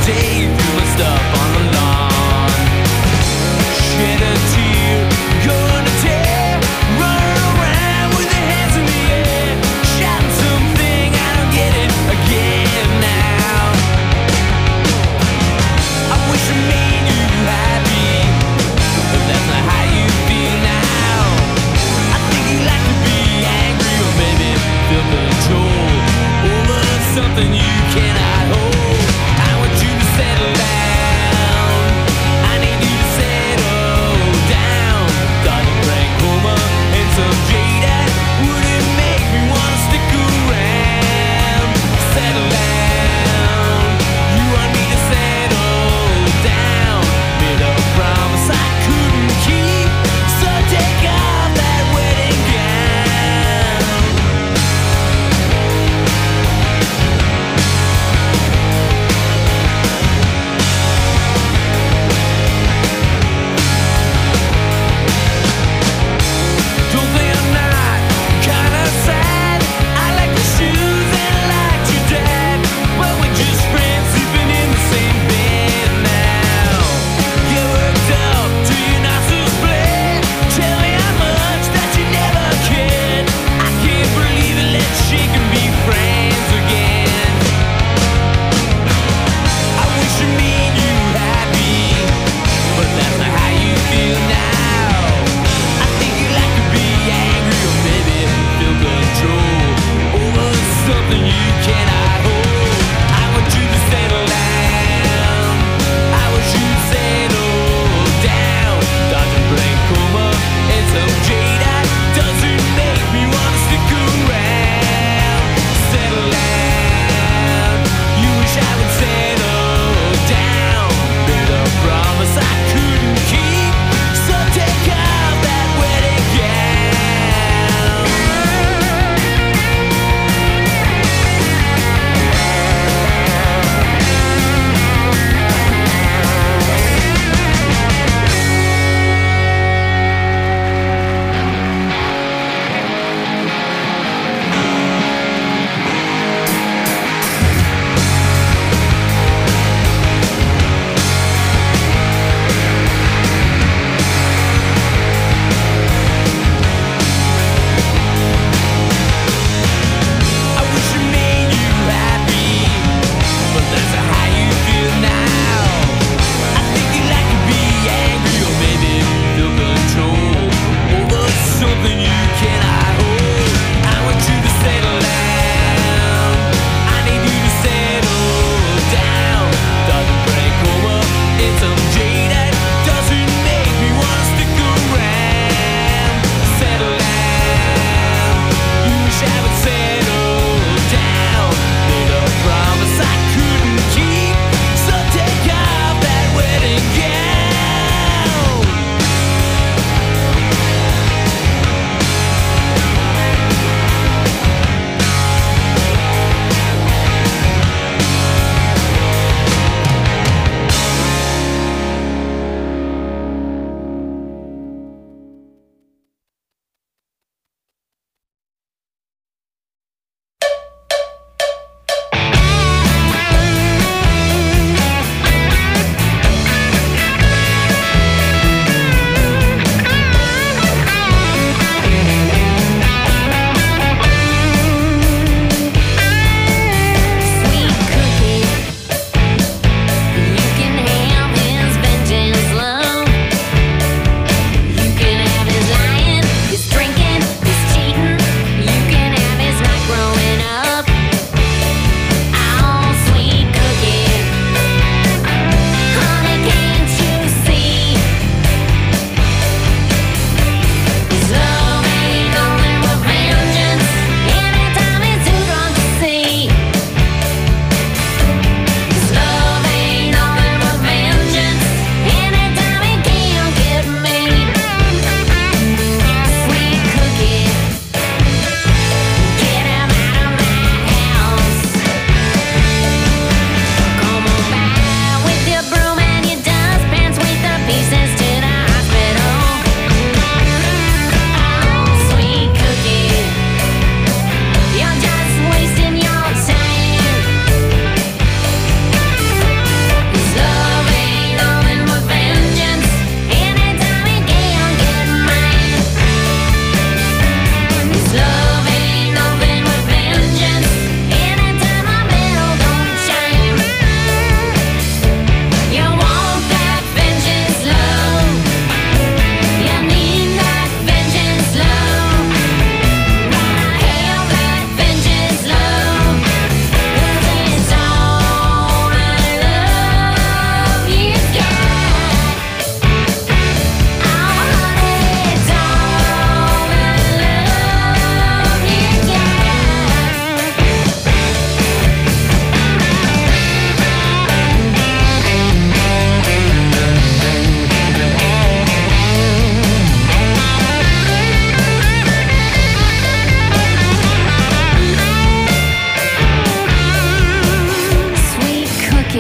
day through my stuff on the lawn. Shed a tear, gonna tear, run around with your hands in the air, shouting something, I don't get it again now. I wish I made you happy, but that's not how you feel now. I think you like to be angry, or maybe feel control over something you cannot hold. I want you to settle down.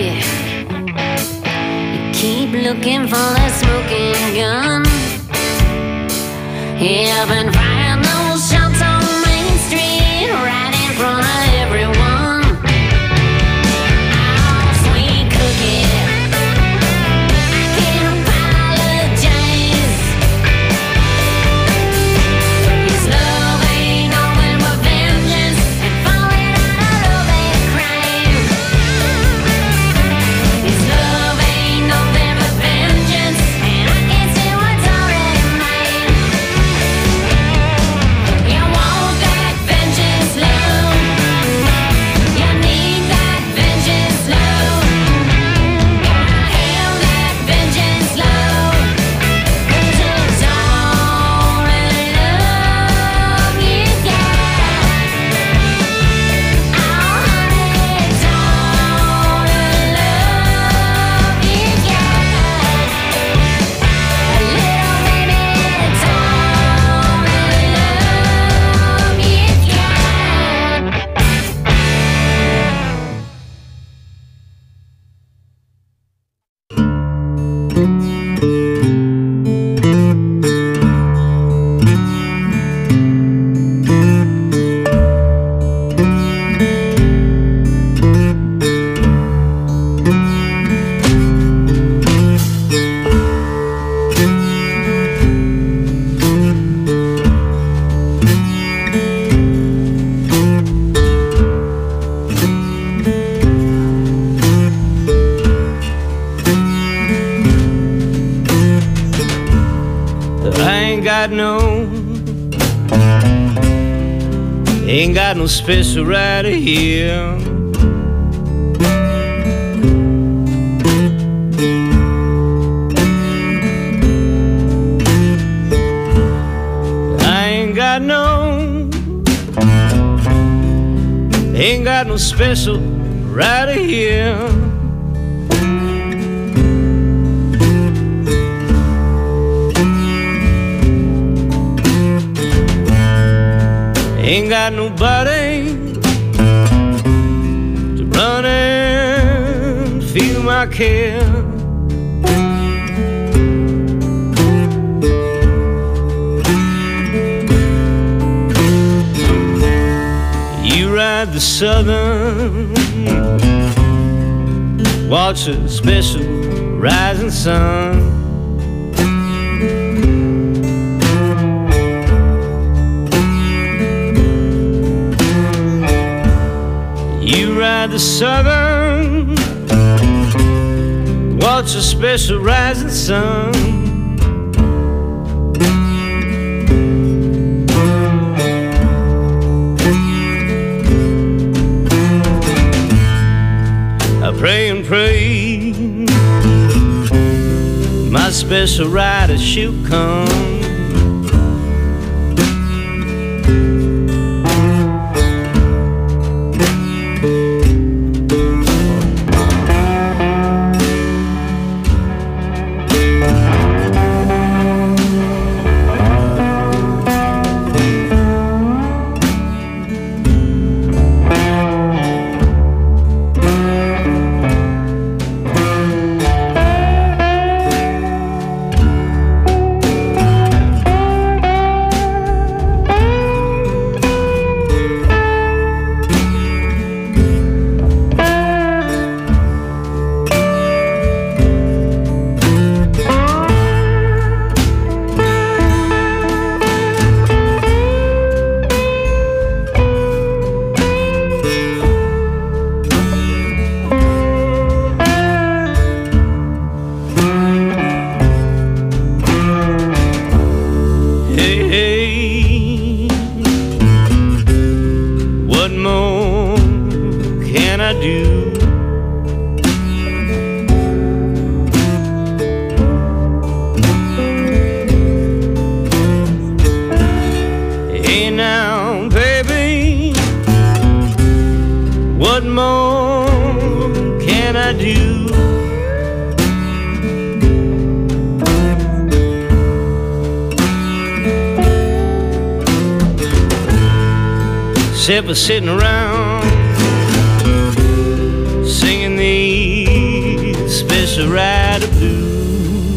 cookie. You keep looking for that smoking gun. You've been firing those shots on Main Street, right in front of everyone. Oh, sweet cookie, I can't apologize. His love ain't nothing but vengeance and falling out of that crime. His love ain't nothing but vengeance, and I can't see what's already mine. You want that vengeance love, you need that vengeance love, gotta have that vengeance love, 'cause it's all the love you got. Oh honey, it's all the love you got. A little baby, it's all the love you got. Ain't got no special right here. Ain't got no special right here. Ain't got nobody to run and feel my care. You ride the southern, watch a special rising sun. You ride the southern, watch a special rising sun. I pray and pray my special rider she'll come. What more can I do? Hey now, baby, what more can I do? Except for sitting around singing these Serrata Blues.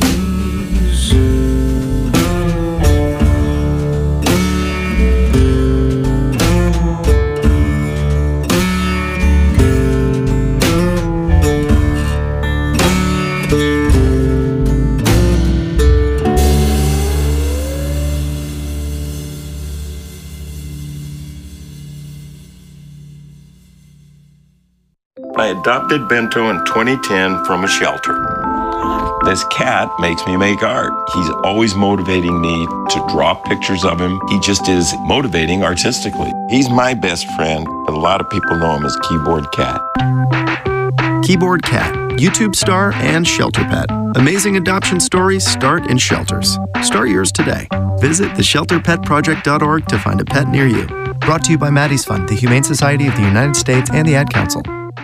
I adopted Bento in 2010 from a shelter. This cat makes me make art. He's always motivating me to draw pictures of him. He just is motivating artistically. He's my best friend, but a lot of people know him as Keyboard Cat. Keyboard Cat, YouTube star and shelter pet. Amazing adoption stories start in shelters. Start yours today. Visit theshelterpetproject.org to find a pet near you. Brought to you by Maddie's Fund, the Humane Society of the United States, and the Ad Council.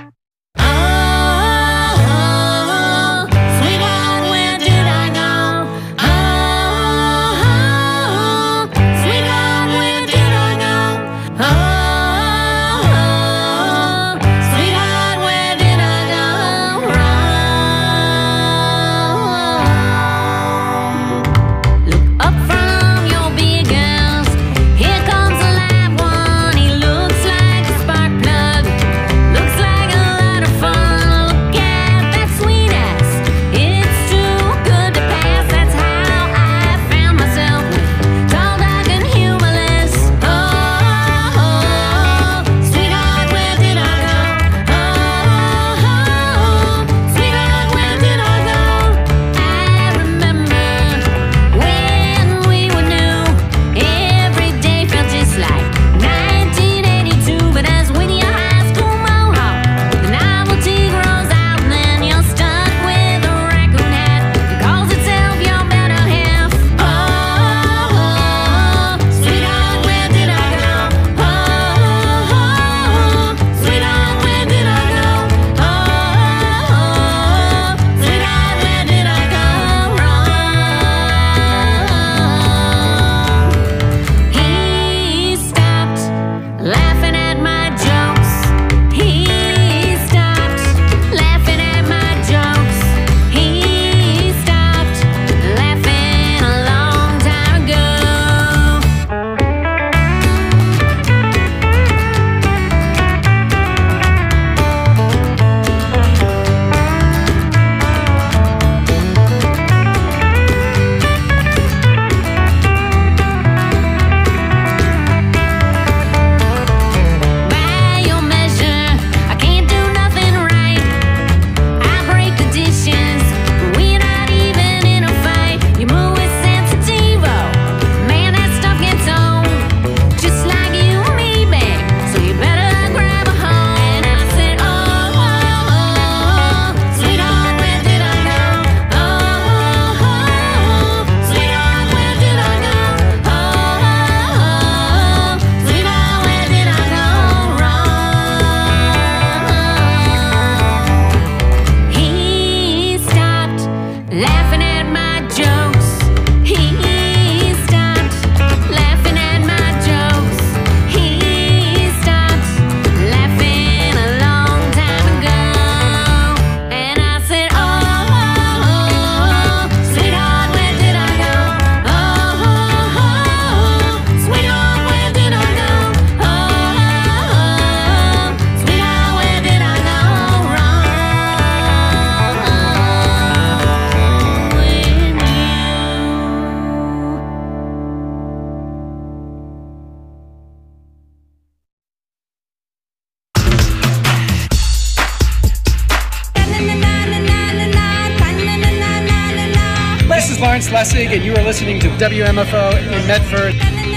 Lawrence Lessig, and you are listening to WMFO in Medford.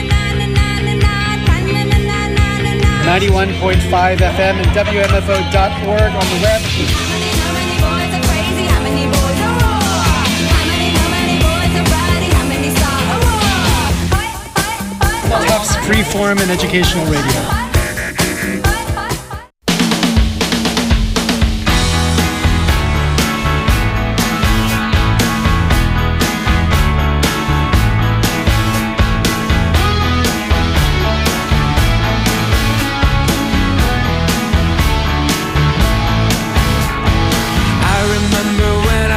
91.5 FM and WMFO.org on the web. Tufts Freeform and Educational Radio. I remember when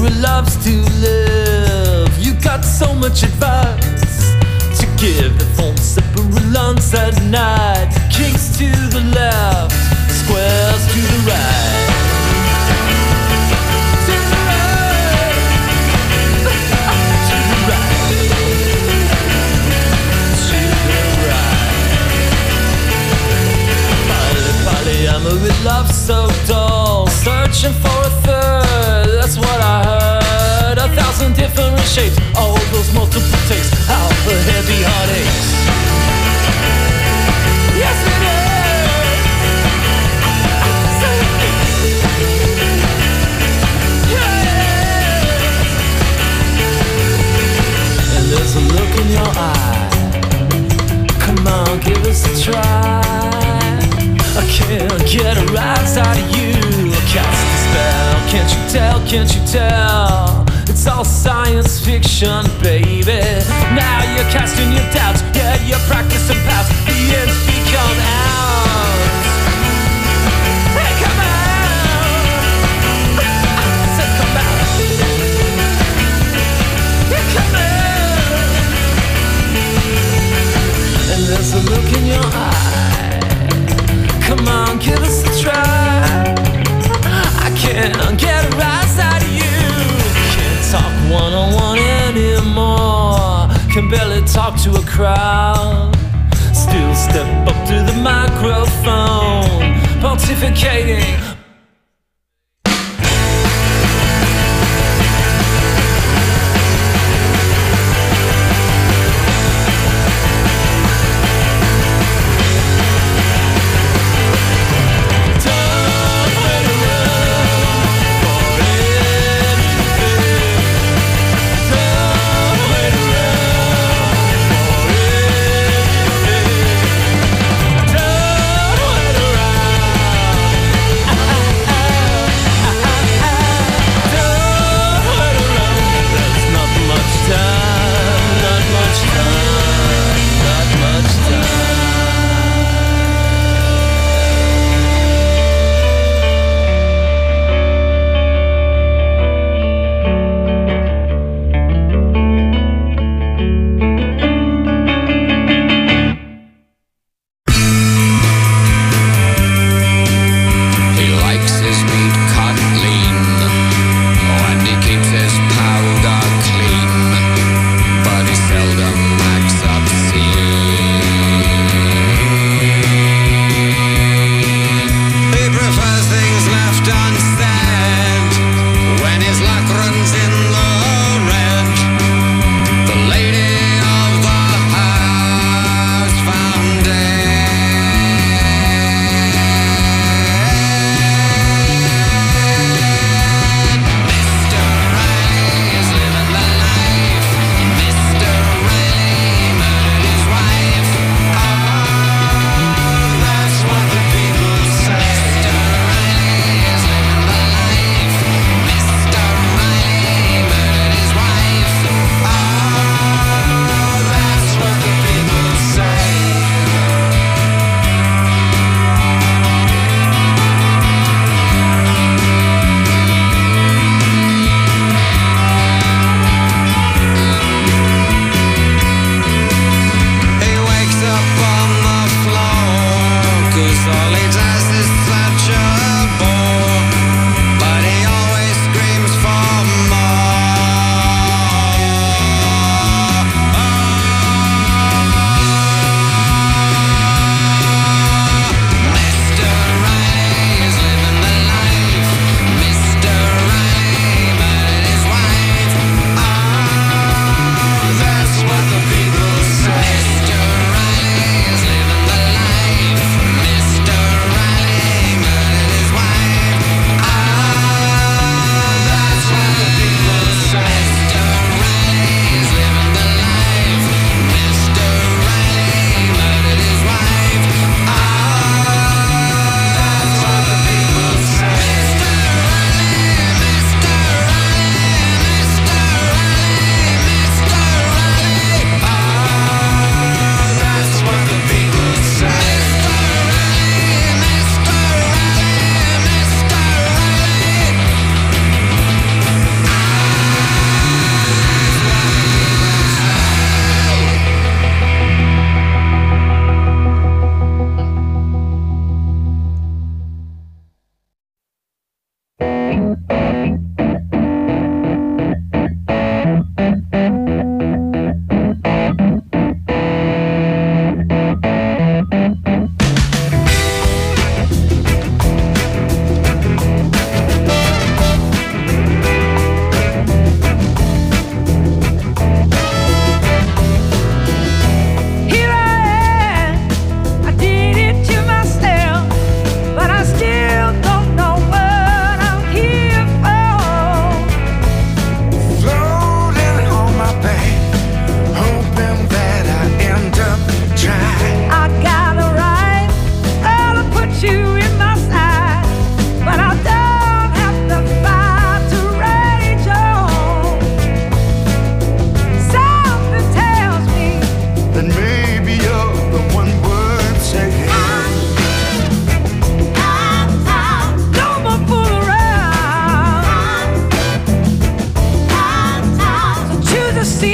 who loves to live. You got so much advice to give. The phone separate lungs at night. Kings to the left, squares to the right. To the right. To the right. To the right. Polyamor with love so dull. Searching for a third, that's what I heard. 1,000 different shapes, all those multiple takes. How the heavy heartaches. Yes it is. Yeah. And there's a look in your eye. Come on, give us a try. I can't get a rise out of you. Cast a spell, can't you tell, can't you tell? It's all science fiction, baby. Now you're casting your doubts, yeah, you're practicing past. The ends become ours. Hey, come out. I said come out. Yeah, come out. And there's a look in your eye. Come on, give us a try. I can't get a rise out of you. Can't talk one-on-one anymore. Can barely talk to a crowd. Still step up to the microphone, pontificating.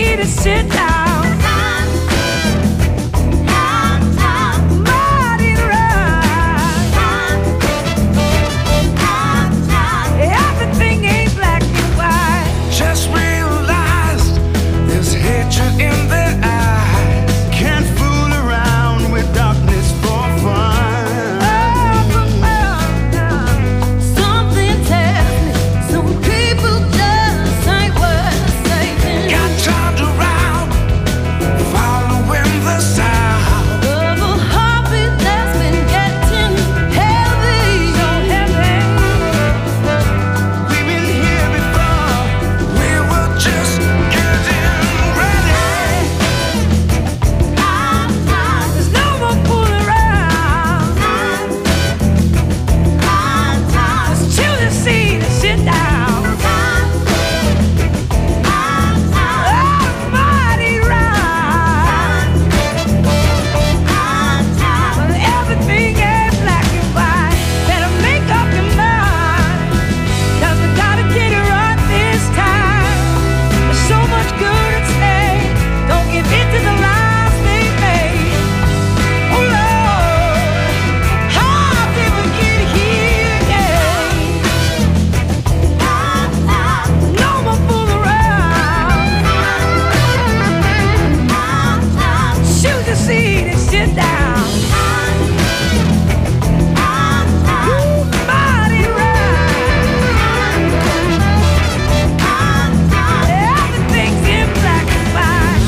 seat and sit down. Mighty right. Everything ain't black and white. Just realized there's hatred in their eyes. Can't fool around with darkness for fun. Something tells me some people just ain't worth saving. Got turned around, following the sound. Of a heartbeat that's been getting heavy. So heavy. We've been here before. We were just getting ready. There's no more fooling around. Just choose a seat and sit down. Mighty right. Well, everything ain't black and white. Better make up your mind. 'Cause we gotta get it right this time. There's so much good at stake. Don't give in to the lies they made. Oh Lord, how did we get here? Yeah. No more fool around. Choose a seat and sit down. Mighty right. Everything's in black and white.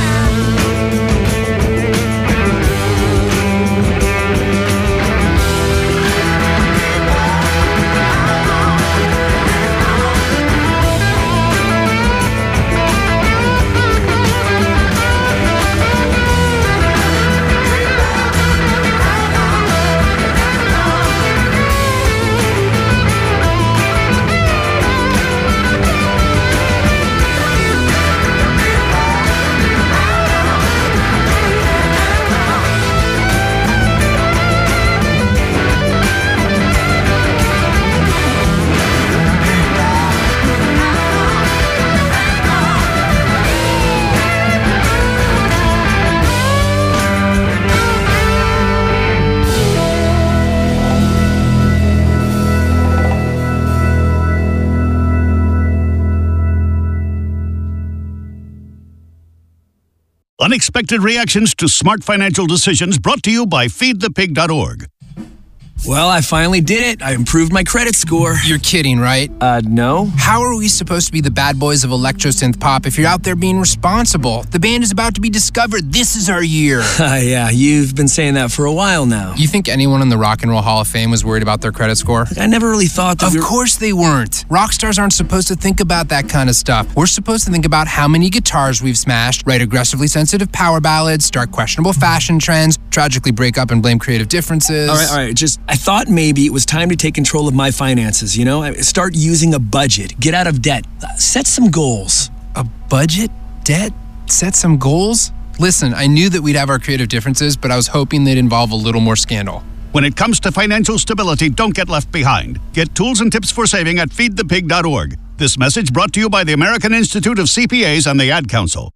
Unexpected reactions to smart financial decisions brought to you by feedthepig.org. Well, I finally did it. I improved my credit score. You're kidding, right? No. How are we supposed to be the bad boys of electro-synth pop if you're out there being responsible? The band is about to be discovered. This is our year. Yeah, you've been saying that for a while now. You think anyone in the Rock and Roll Hall of Fame was worried about their credit score? I never really thought that Of course they weren't. Rock stars aren't supposed to think about that kind of stuff. We're supposed to think about how many guitars we've smashed, write aggressively sensitive power ballads, start questionable fashion trends, tragically break up and blame creative differences. All right. I thought maybe it was time to take control of my finances, you know? Start using a budget, get out of debt, set some goals. A budget? Debt? Set some goals? Listen, I knew that we'd have our creative differences, but I was hoping they'd involve a little more scandal. When it comes to financial stability, don't get left behind. Get tools and tips for saving at feedthepig.org. This message brought to you by the American Institute of CPAs and the Ad Council.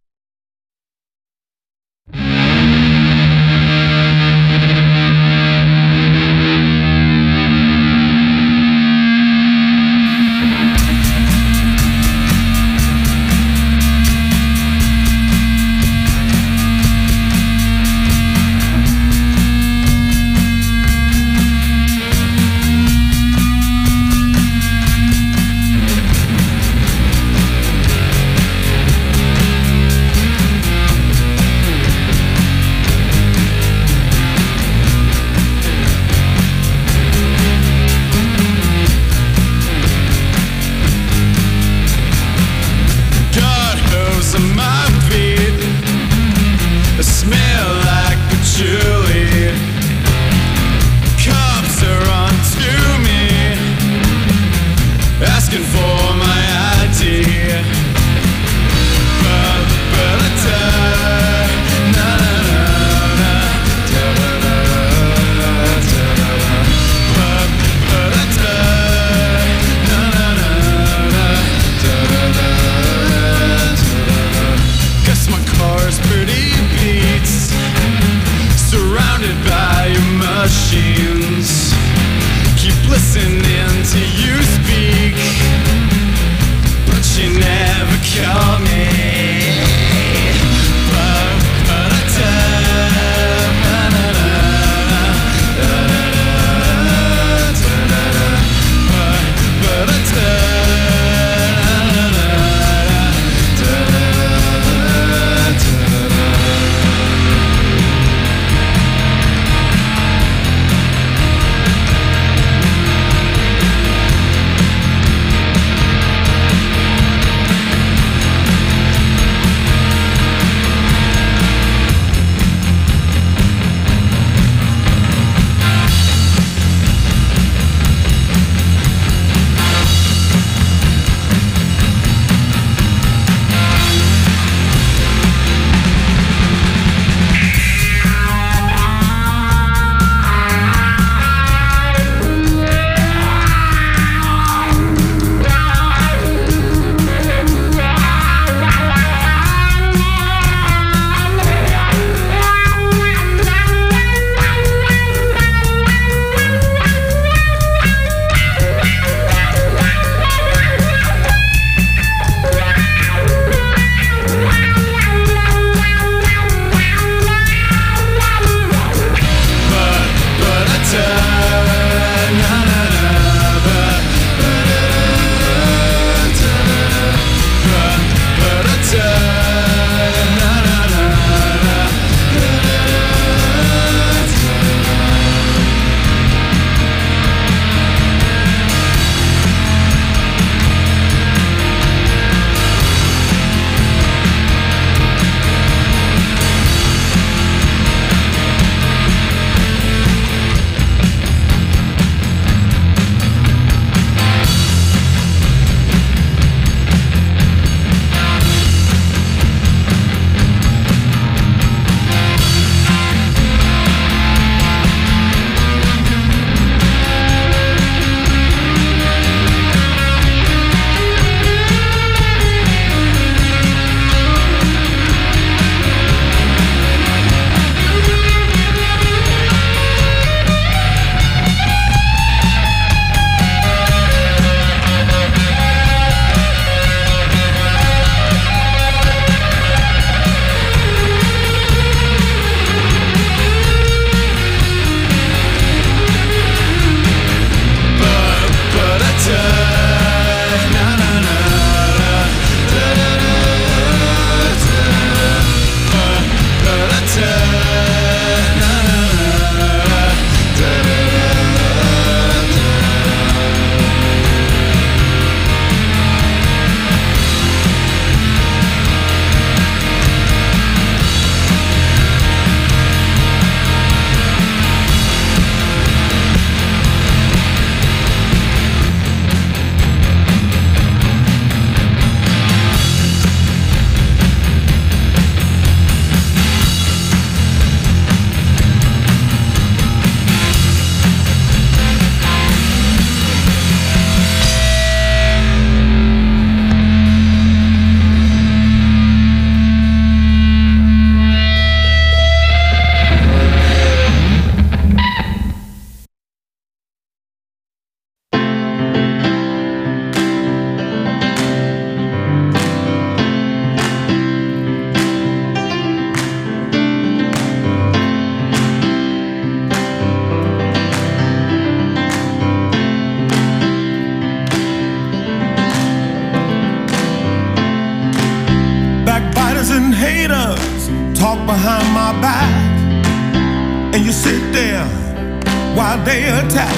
behind my back, and you sit there while they attack.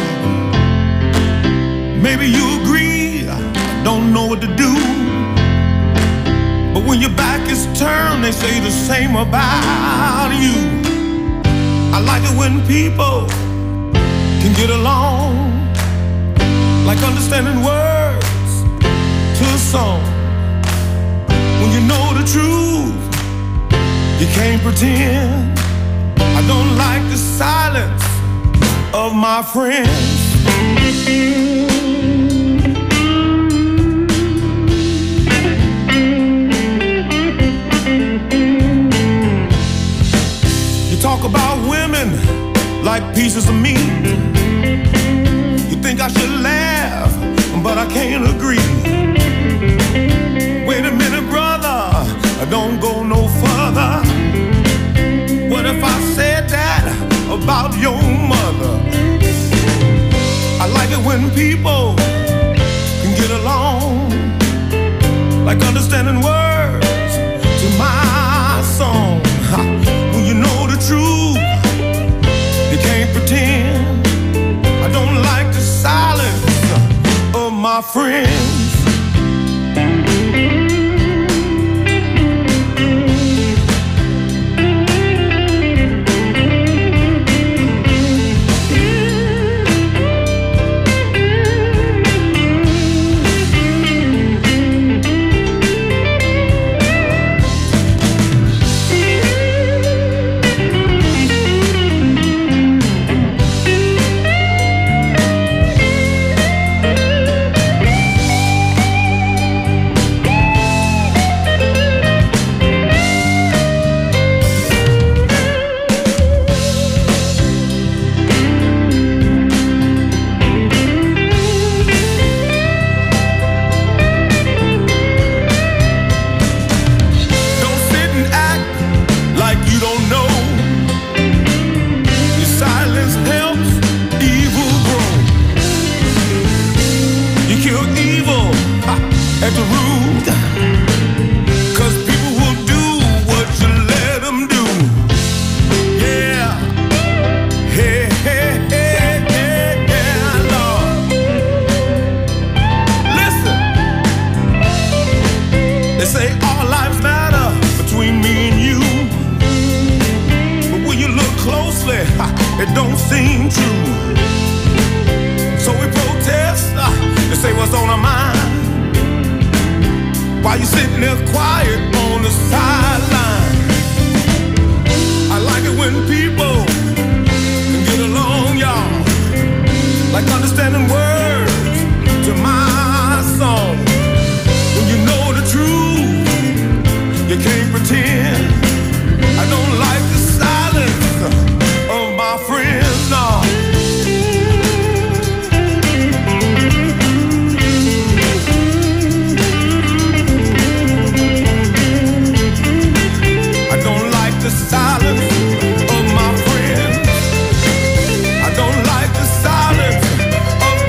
Maybe you agree, I don't know what to do. But when your back is turned, they say the same about you. I like it when people can get along, like understanding words to a song. When you know the truth, you can't pretend. I don't like the silence of my friends. You talk about women like pieces of meat. You think I should laugh, but I can't agree. Wait a minute, brother, don't go no further. What if I said that about your mother? I like it when people can get along, like understanding words to my song. When you know the truth, you can't pretend. I don't like the silence of my friends. At the root, 'cause people will do what you let them do. Yeah, hey, hey, hey, hey, yeah, Lord. Listen, they say all lives matter between me and you, but when you look closely, it don't seem true. So we protest and say what's on our mind, while you sitting there quiet on the sideline. I like it when people can get along, y'all, like understanding words to my song. When you know the truth, you can't pretend. I don't like the silence of my friends, no. The silence of my friends. I don't like the silence of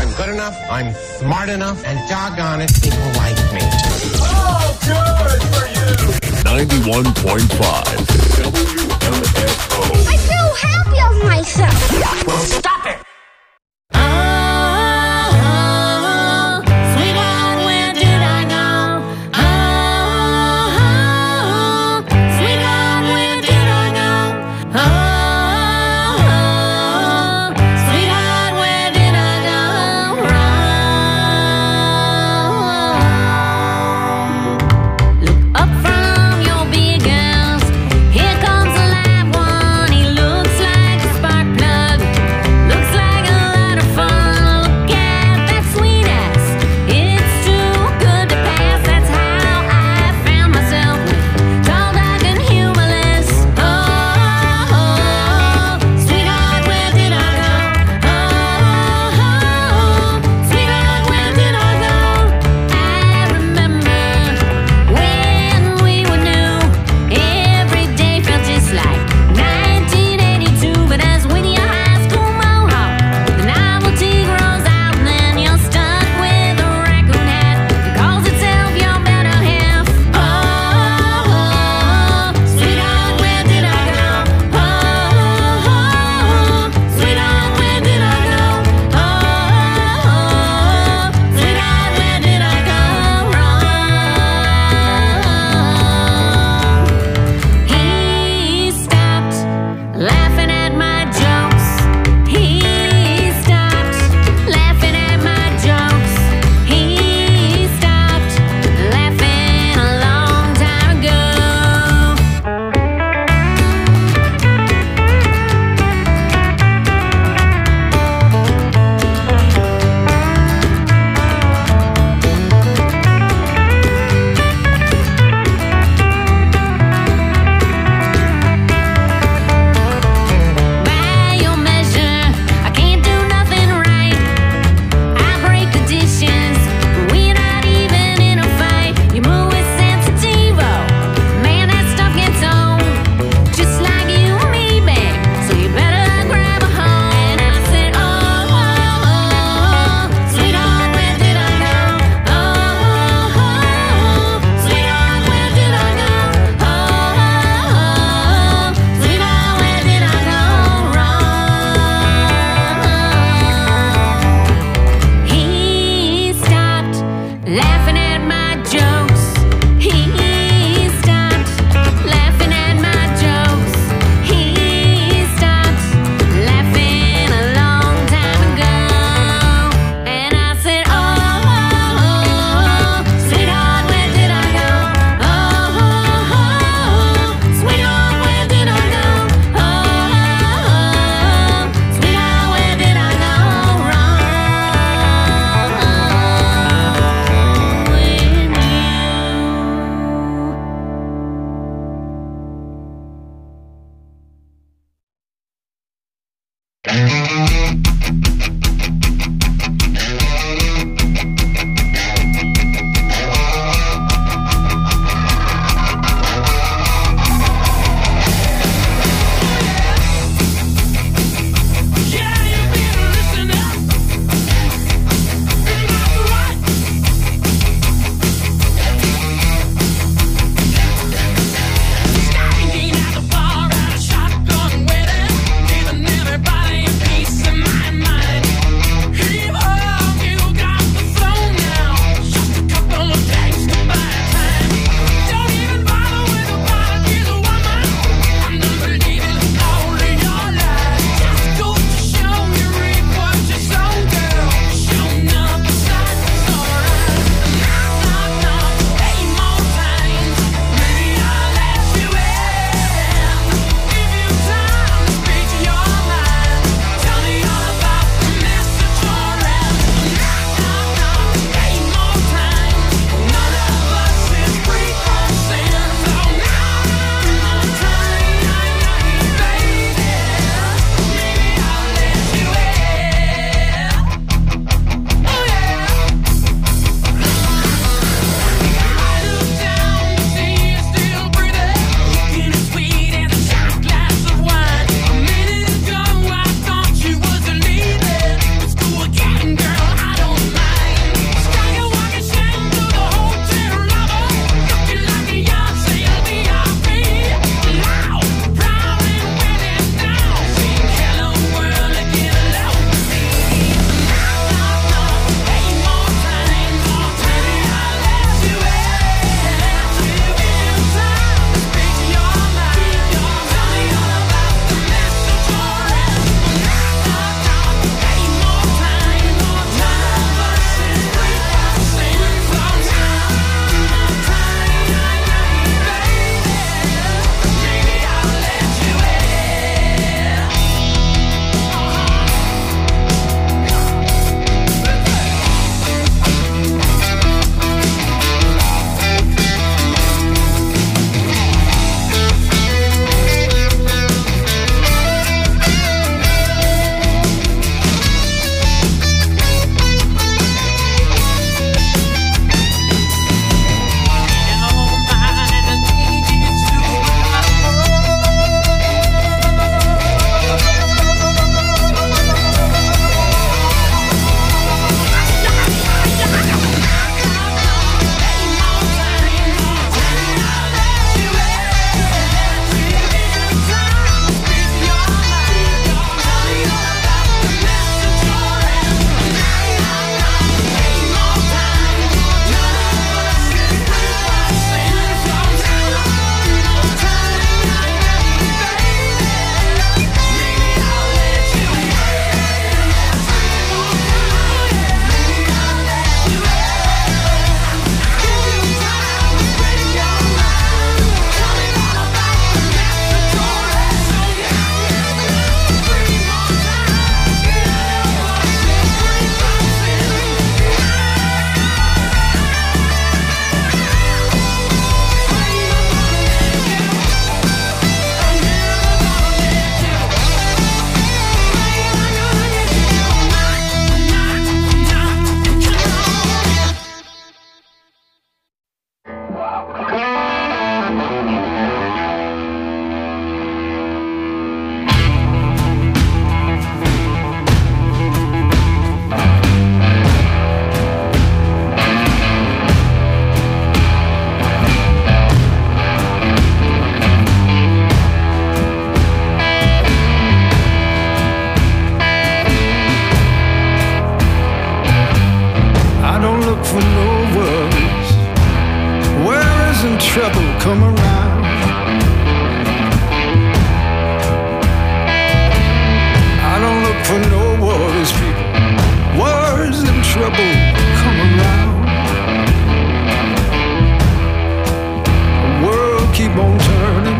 I'm good enough, I'm smart enough, and doggone it, people like me. Oh, good for you! 91.5 WMFO. I feel happy of myself. Well, stop it! Sweetheart, where did I go? Sweetheart, where did I go? Sweetheart, where did I go wrong? Look up from your big house. Here comes a live one. He looks like a spark plug. Looks like for no worries. Where isn't trouble come around? I don't look for no worries, people. Worries and trouble come around. The world keep on turning.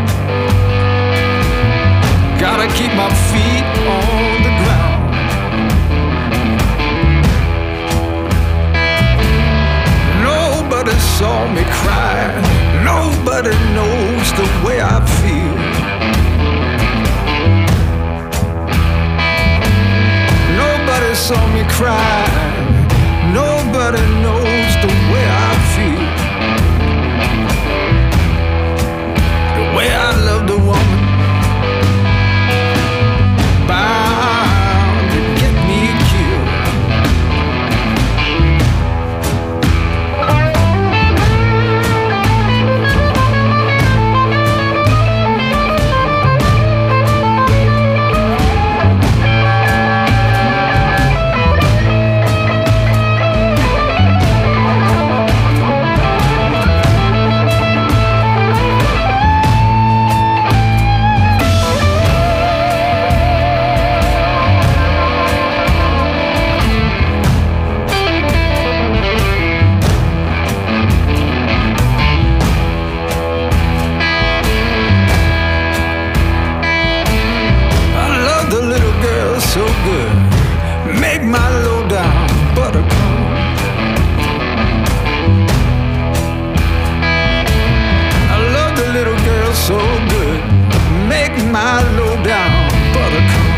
Gotta keep my feet on the ground. Nobody saw me cry. Nobody knows the way I feel. Nobody saw me cry. Nobody knows the way I feel. The way I love the woman bound to get me killed. So good, make my low down buttercup. I love the little girl so good, make my low down buttercup.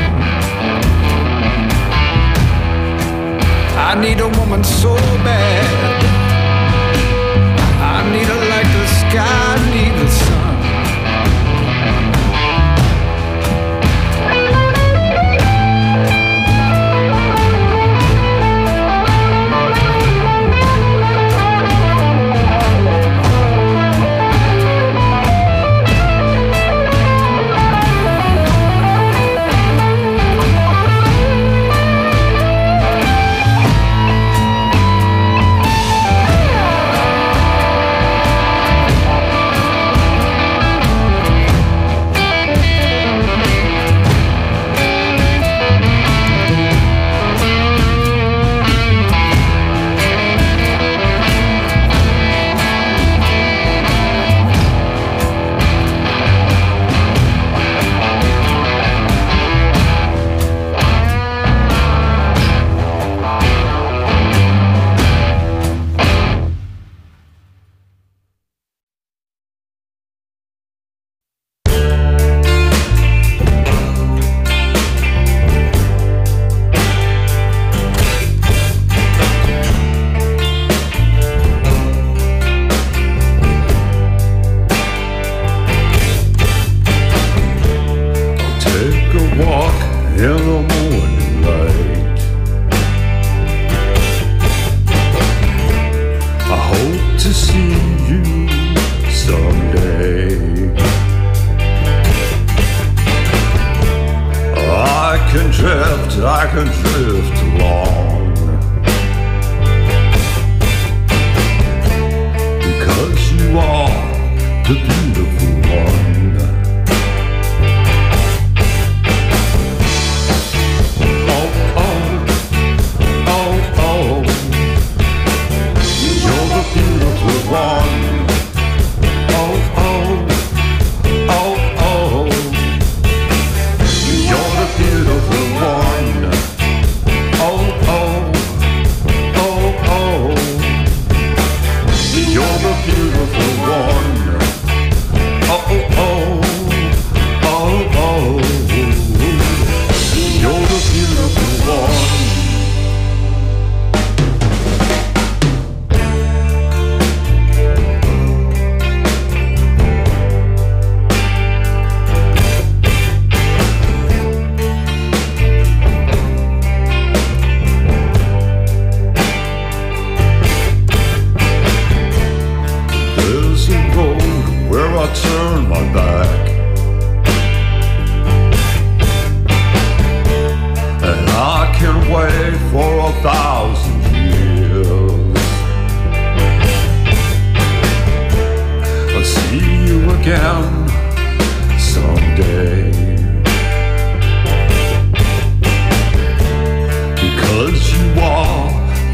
I need a woman so bad, I need her like the sky needs the sun.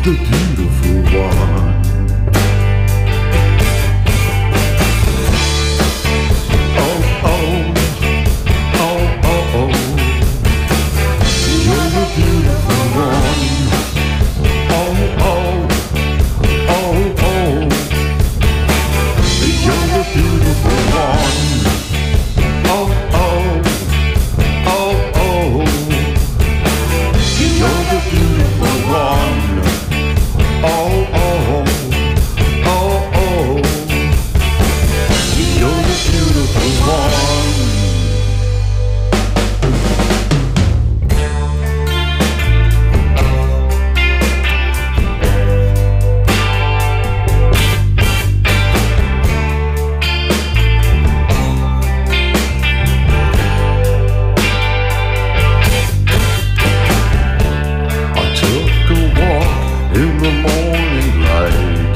the beautiful one. Oh, oh, oh, oh, oh. You're the beautiful one. Oh, oh, oh, oh. You're the beautiful one. Oh, oh, oh, oh. You're the beautiful one. Oh, oh, oh, oh. You're the beautiful one. I took a walk in the morning light,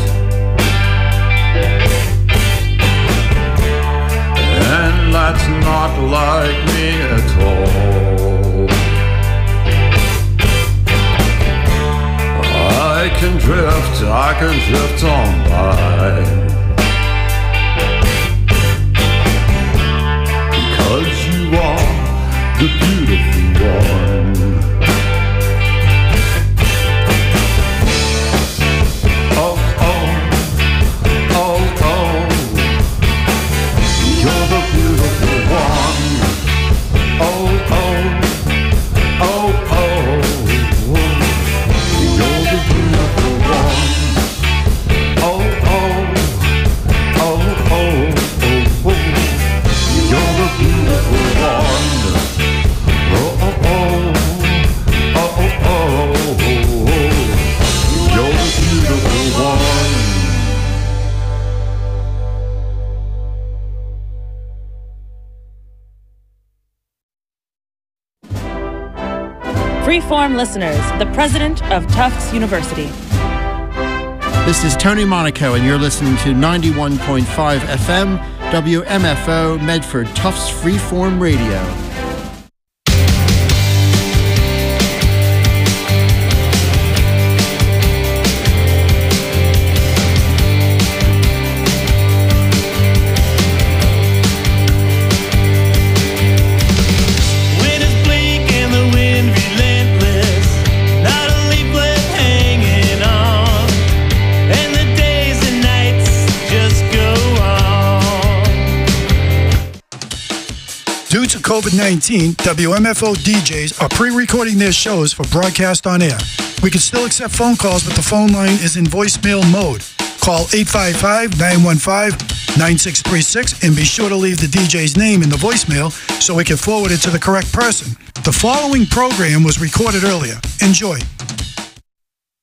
and that's not like me at all. I can drift on by, because you are the beautiful one. Oh, oh, oh, oh. You're the beautiful one. Oh, oh, oh, oh. You're the beautiful one. Oh, oh, oh, oh, oh. You're the beautiful one. Oh, oh, oh, oh, oh, oh. You're the beautiful one. Freeform listeners, the president of Tufts University. This is Tony Monaco, and you're listening to 91.5 FM, WMFO, Medford, Tufts Freeform Radio. When it's bleak and the wind relentless, not a leaf left hanging on, and the days and nights just go on. Due to COVID-19, WMFO DJs are pre-recording their shows for broadcast on air. We can still accept phone calls, but the phone line is in voicemail mode. Call 855-915-9636 and be sure to leave the DJ's name in the voicemail so we can forward it to the correct person. The following program was recorded earlier. Enjoy.